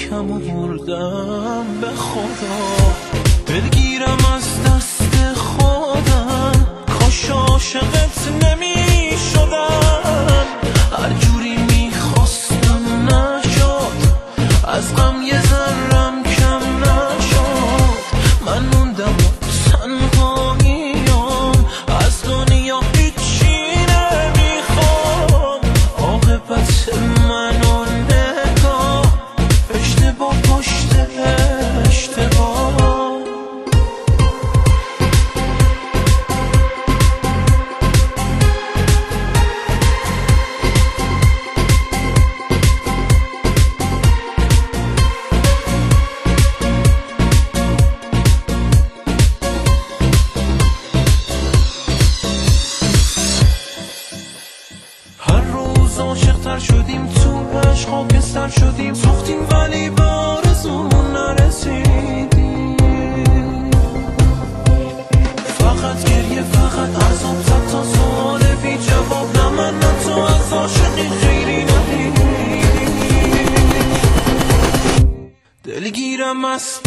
کم آوردم به خدا. دلگیرم از دست خودم، کاش عاشقت نمی شدم. هر جوری میخواستم نشد، از غم یه ذرم کم نشد. من موندم و تنهاییم، از دنیا هیچی نمیخوام. عاقبت منو نگاه، اشتباه پشت اشتباه. عاشق‌تر شدیم، تو عشق خاکستر شدیم، سوختیم ولی به آرزومون نرسیدیم. فقط گریه، فقط عذاب، صد تا سوال بی جواب. نه من نه تو از عاشقی خیری ندیدیم. دلگیرم از